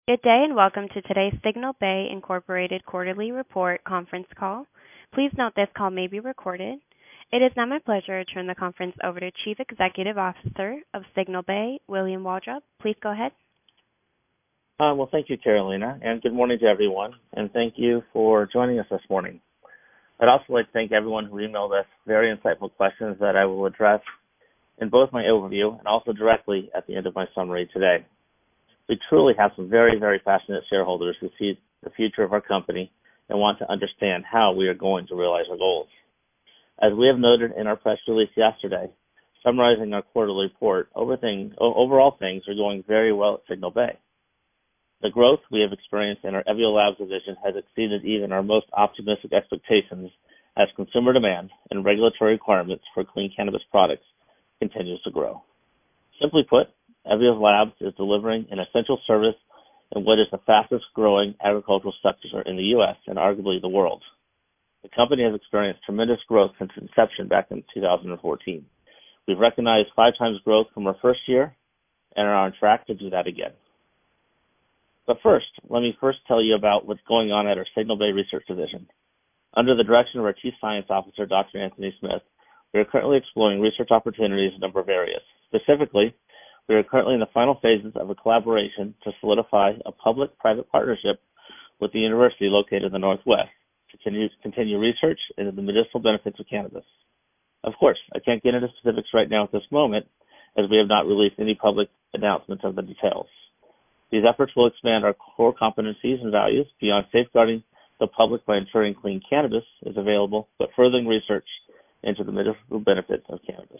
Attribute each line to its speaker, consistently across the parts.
Speaker 1: Good day, and welcome to today's Signal Bay Incorporated quarterly report conference call. Please note this call may be recorded. It is now my pleasure to turn the conference over to Chief Executive Officer of Signal Bay, William Waldrop. Please go ahead.
Speaker 2: Well, thank you, Carolina, and good morning to everyone, and thank you for joining us this morning. I'd also like to thank everyone who emailed us very insightful questions that I will address in both my overview and also directly at the end of my summary today. We truly have some very, very passionate shareholders who see the future of our company and want to understand how we are going to realize our goals. As we have noted in our press release yesterday, summarizing our quarterly report, overall things are going very well at Signal Bay. The growth we have experienced in our Evio Labs division has exceeded even our most optimistic expectations as consumer demand and regulatory requirements for clean cannabis products continues to grow. Simply put, Evio Labs is delivering an essential service in what is the fastest growing agricultural sector in the U.S. and arguably the world. The company has experienced tremendous growth since inception back in 2014. We've recognized 5 times growth from our first year and are on track to do that again. But first, let me tell you about what's going on at our Signal Bay Research Division. Under the direction of our Chief Science Officer, Dr. Anthony Smith, we are currently exploring research opportunities in a number of areas. Specifically, we are currently in the final phases of a collaboration to solidify a public-private partnership with the university located in the Northwest to continue research into the medicinal benefits of cannabis. Of course, I can't get into specifics right now at this moment, as we have not released any public announcements of the details. These efforts will expand our core competencies and values beyond safeguarding the public by ensuring clean cannabis is available, but furthering research into the medicinal benefits of cannabis.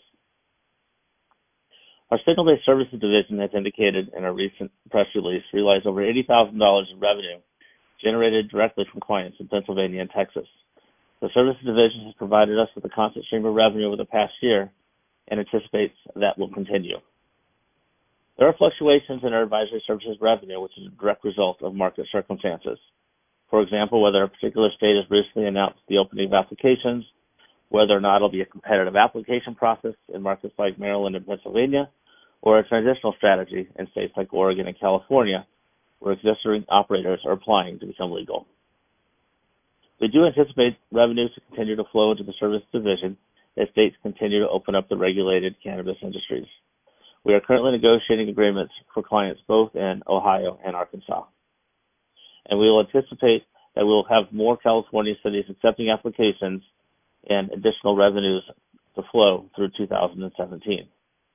Speaker 2: Our Signal Bay Services Division, as indicated in our recent press release, realized over $80,000 in revenue generated directly from clients in Pennsylvania and Texas. The Services Division has provided us with a constant stream of revenue over the past year and anticipates that will continue. There are fluctuations in our advisory services revenue, which is a direct result of market circumstances. For example, whether a particular state has recently announced the opening of applications, whether or not it'll be a competitive application process in markets like Maryland and Pennsylvania, or a transitional strategy in states like Oregon and California, where existing operators are applying to become legal. We do anticipate revenues to continue to flow into the service division as states continue to open up the regulated cannabis industries. We are currently negotiating agreements for clients both in Ohio and Arkansas. And we will anticipate that we will have more California cities accepting applications and additional revenues to flow through 2017.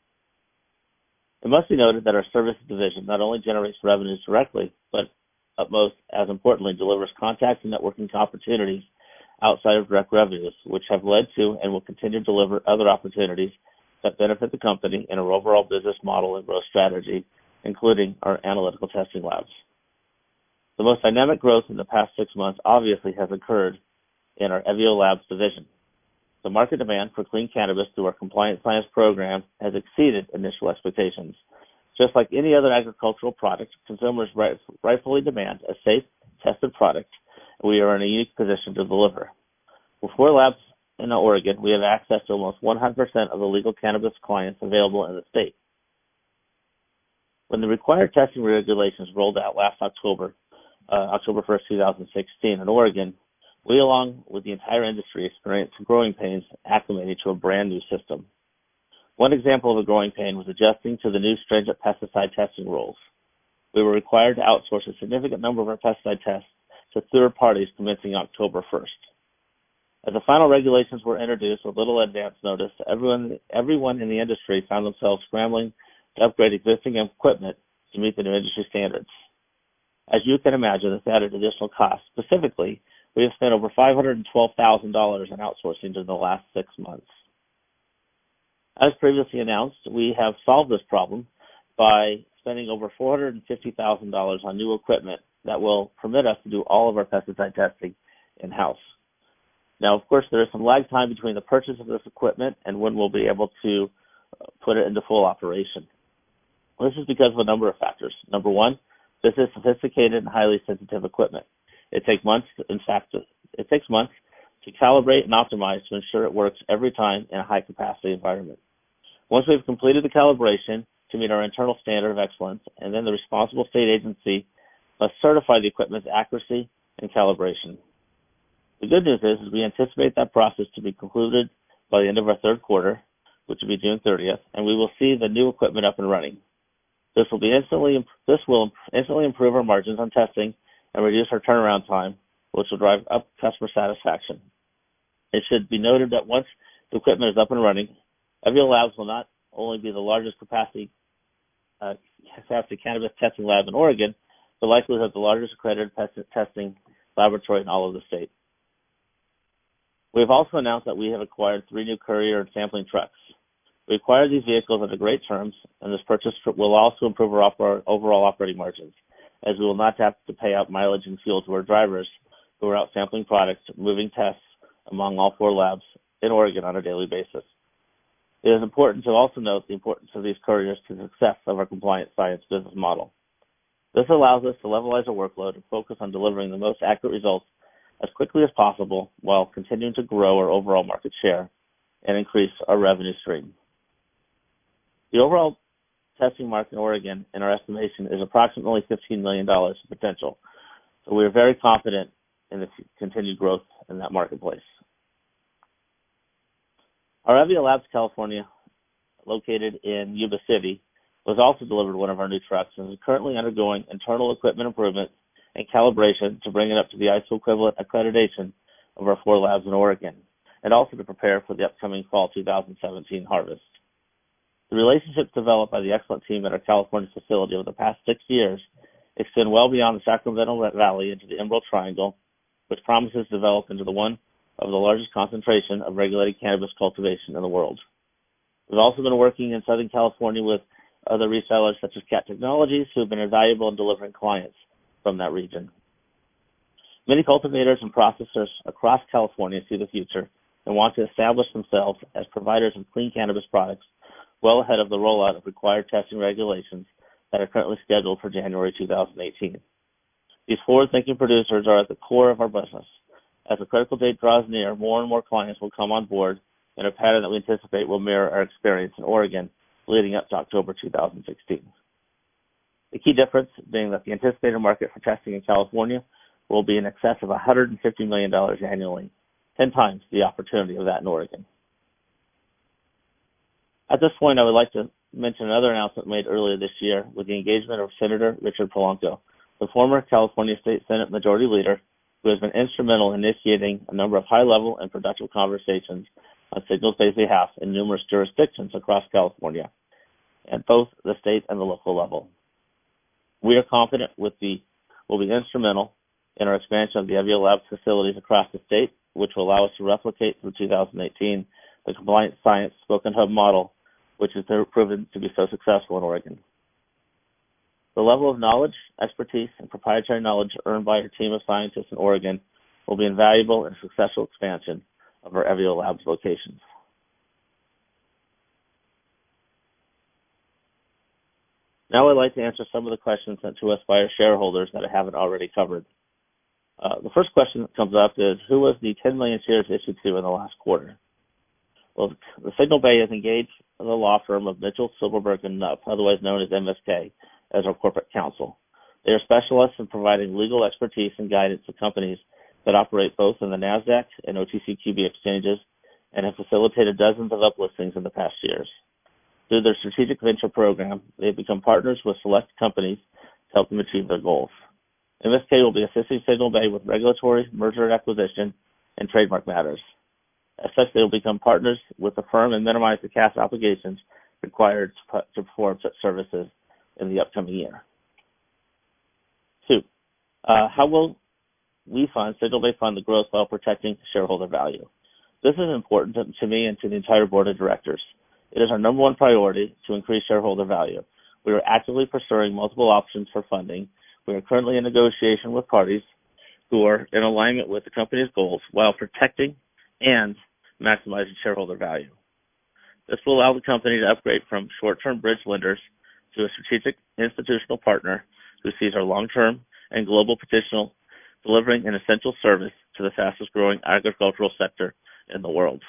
Speaker 2: It must be noted that our services division not only generates revenues directly, but most as importantly, delivers contacts and networking opportunities outside of direct revenues, which have led to and will continue to deliver other opportunities that benefit the company in our overall business model and growth strategy, including our analytical testing labs. The most dynamic growth in the past 6 months obviously has occurred in our Evio Labs division. The market demand for clean cannabis through our compliance science program has exceeded initial expectations. Just like any other agricultural product, consumers rightfully demand a safe, tested product, and we are in a unique position to deliver. With 4 labs in Oregon, we have access to almost 100% of the legal cannabis clients available in the state. When the required testing regulations rolled out last October 1st, 2016 in Oregon, we, along with the entire industry, experienced growing pains acclimating to a brand new system. One example of a growing pain was adjusting to the new stringent pesticide testing rules. We were required to outsource a significant number of our pesticide tests to third parties commencing October 1st. As the final regulations were introduced with little advance notice, everyone in the industry found themselves scrambling to upgrade existing equipment to meet the new industry standards. As you can imagine, this added additional costs. Specifically, we have spent over $512,000 in outsourcing during the last 6 months. As previously announced, we have solved this problem by spending over $450,000 on new equipment that will permit us to do all of our pesticide testing in-house. Now, of course, there is some lag time between the purchase of this equipment and when we'll be able to put it into full operation. This is because of a number of factors. Number one, this is sophisticated and highly sensitive equipment. It takes months to calibrate and optimize to ensure it works every time in a high-capacity environment. Once we've completed the calibration to meet our internal standard of excellence, and then the responsible state agency must certify the equipment's accuracy and calibration. The good news is we anticipate that process to be concluded by the end of our third quarter, which will be June 30th, and we will see the new equipment up and running. This will instantly improve our margins on testing and reduce our turnaround time, which will drive up customer satisfaction. It should be noted that once the equipment is up and running, Evio Labs will not only be the largest capacity cannabis testing lab in Oregon, but likely have the largest accredited testing laboratory in all of the state. We have also announced that we have acquired 3 new courier and sampling trucks. We acquired these vehicles under great terms, and this purchase will also improve our overall operating margins, as we will not have to pay out mileage and fuel to our drivers who are out sampling products, moving tests among all 4 labs in Oregon on a daily basis. It is important to also note the importance of these couriers to the success of our compliant science business model. This allows us to levelize our workload and focus on delivering the most accurate results as quickly as possible while continuing to grow our overall market share and increase our revenue stream. The overall testing market in Oregon, in our estimation, is approximately $15 million in potential. So we are very confident in the continued growth in that marketplace. Our Evio Labs California, located in Yuba City, was also delivered one of our new trucks and is currently undergoing internal equipment improvements and calibration to bring it up to the ISO equivalent accreditation of our 4 labs in Oregon, and also to prepare for the upcoming fall 2017 harvest. The relationships developed by the excellent team at our California facility over the past 6 years extend well beyond the Sacramento Valley into the Emerald Triangle, which promises to develop into one of the largest concentration of regulated cannabis cultivation in the world. We've also been working in Southern California with other resellers such as Cat Technologies, who have been invaluable in delivering clients from that region. Many cultivators and processors across California see the future and want to establish themselves as providers of clean cannabis products well ahead of the rollout of required testing regulations that are currently scheduled for January 2018. These forward-thinking producers are at the core of our business. As the critical date draws near, more and more clients will come on board in a pattern that we anticipate will mirror our experience in Oregon leading up to October 2016. The key difference being that the anticipated market for testing in California will be in excess of $150 million annually, 10 times the opportunity of that in Oregon. At this point, I would like to mention another announcement made earlier this year with the engagement of Senator Richard Polanco, the former California State Senate Majority Leader, who has been instrumental in initiating a number of high-level and productive conversations on Signal Bay's behalf in numerous jurisdictions across California, at both the state and the local level. We are confident will be instrumental in our expansion of the Evio Labs facilities across the state, which will allow us to replicate through 2018 the compliant science spoken hub model, which has proven to be so successful in Oregon. The level of knowledge, expertise, and proprietary knowledge earned by our team of scientists in Oregon will be invaluable in the successful expansion of our Evio Labs locations. Now I'd like to answer some of the questions sent to us by our shareholders that I haven't already covered. The first question that comes up is, who was the 10 million shares issued to in the last quarter? Well, the Signal Bay has engaged the law firm of Mitchell, Silverberg & Knupp, otherwise known as MSK, as our corporate counsel. They are specialists in providing legal expertise and guidance to companies that operate both in the NASDAQ and OTCQB exchanges and have facilitated dozens of uplistings in the past years. Through their strategic venture program, they have become partners with select companies to help them achieve their goals. MSK will be assisting Signal Bay with regulatory, merger and acquisition, and trademark matters. As such, they will become partners with the firm and minimize the cash obligations required to perform such services in the upcoming year. 2. How will we Signal Bay fund the growth while protecting shareholder value? This is important to me and to the entire board of directors. It is our number one priority to increase shareholder value. We are actively pursuing multiple options for funding. We are currently in negotiation with parties who are in alignment with the company's goals while protecting and maximizing shareholder value. This will allow the company to upgrade from short-term bridge lenders to a strategic institutional partner who sees our long-term and global potential delivering an essential service to the fastest-growing agricultural sector in the world.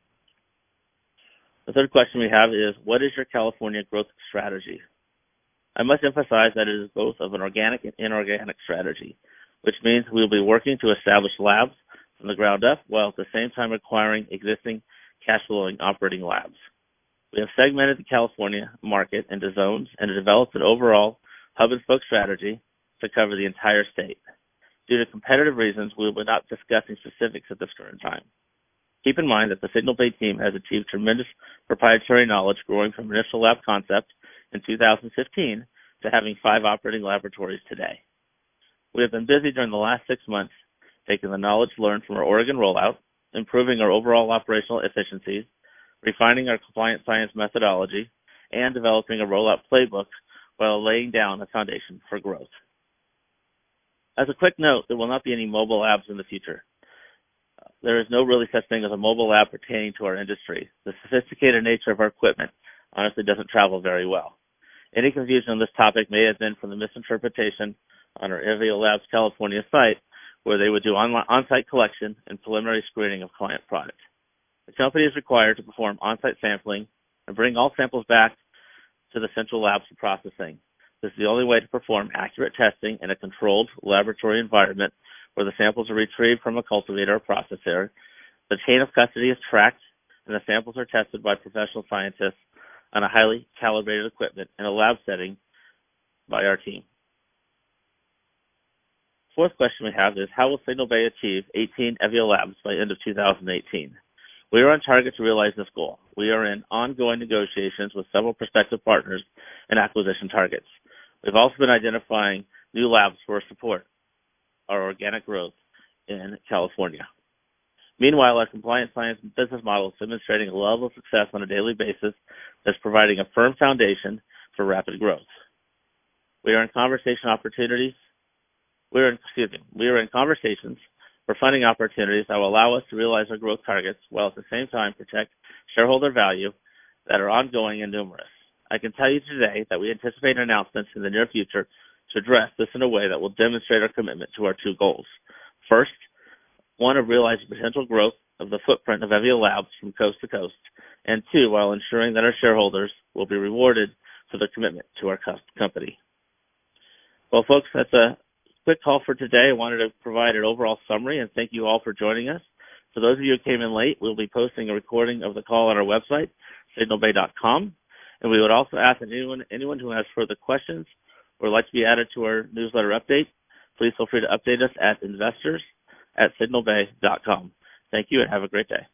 Speaker 2: The third question we have is, what is your California growth strategy? I must emphasize that it is both of an organic and inorganic strategy, which means we will be working to establish labs from the ground up while at the same time acquiring existing cash-flowing operating labs. We have segmented the California market into zones and have developed an overall hub-and-spoke strategy to cover the entire state. Due to competitive reasons, we will be not discussing specifics at this current time. Keep in mind that the Signal Bay team has achieved tremendous proprietary knowledge growing from initial lab concept in 2015 to having 5 operating laboratories today. We have been busy during the last 6 months taking the knowledge learned from our Oregon rollout, improving our overall operational efficiencies, refining our compliance science methodology, and developing a rollout playbook while laying down a foundation for growth. As a quick note, there will not be any mobile labs in the future. There is no really such thing as a mobile lab pertaining to our industry. The sophisticated nature of our equipment honestly doesn't travel very well. Any confusion on this topic may have been from the misinterpretation on our Evio Labs California site, where they would do on-site collection and preliminary screening of client product. The company is required to perform on-site sampling and bring all samples back to the central labs for processing. This is the only way to perform accurate testing in a controlled laboratory environment where the samples are retrieved from a cultivator or processor. The chain of custody is tracked, and the samples are tested by professional scientists on a highly calibrated equipment in a lab setting by our team. Fourth question we have is, how will Signal Bay achieve 18 Evio Labs by end of 2018? We are on target to realize this goal. We are in ongoing negotiations with several prospective partners and acquisition targets. We've also been identifying new labs for support our organic growth in California. Meanwhile, our compliance science business model is demonstrating a level of success on a daily basis that's providing a firm foundation for rapid growth. We are in conversations for funding opportunities that will allow us to realize our growth targets while at the same time protect shareholder value that are ongoing and numerous. I can tell you today that we anticipate announcements in the near future to address this in a way that will demonstrate our commitment to our 2 goals. First, one, of realizing potential growth of the footprint of Evio Labs from coast to coast, and 2, while ensuring that our shareholders will be rewarded for their commitment to our company. Well, folks, that's a quick call for today. I wanted to provide an overall summary and thank you all for joining us. For those of you who came in late, we'll be posting a recording of the call on our website, signalbay.com. And we would also ask that anyone who has further questions or would like to be added to our newsletter update, please feel free to update us at investors@signalbay.com. Thank you and have a great day.